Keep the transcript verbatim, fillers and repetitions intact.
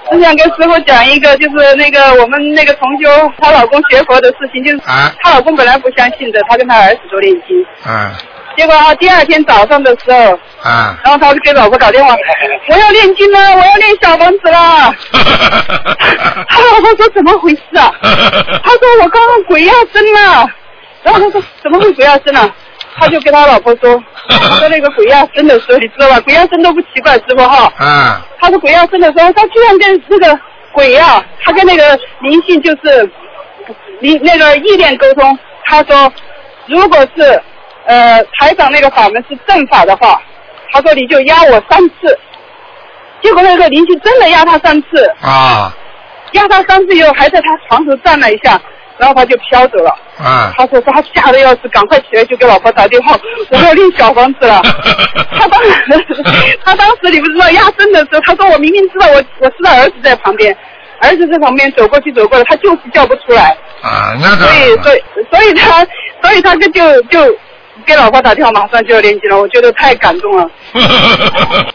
我想跟师傅讲一个，就是那个我们那个同修她老公学佛的事情，就是她老公本来不相信的，她跟她儿子都念经， 啊， 结果啊第二天早上的时候， 啊， 然后他就给老婆打电话，我要念经了，我要念小房子了。他老婆说怎么回事啊？他说我刚刚鬼压身了，然后他说怎么会鬼压身啊？他就跟他老婆说，他说那个鬼压身的时候，你知道吧？鬼压身都不奇怪，师傅哈。 啊。 他说鬼压身的时候，他居然跟那个鬼啊，他跟那个灵性就是灵那个意念沟通。他说，如果是呃台长那个法门是正法的话，他说你就压我三次。结果那个灵性真的压他三次。啊。压他三次以后，还在他床头站了一下。然后他就飘走了。啊！他说他吓得要死，赶快起来就给老婆打电话，我要练小房子了。他当时，他当时你不知道压身的时候，他说我明明知道我我知道儿子在旁边，儿子在旁边走过去走过来，他就是叫不出来。啊，那所以所以所以他所以他就就就给老婆打电话，马上就要练经了，我觉得太感动了。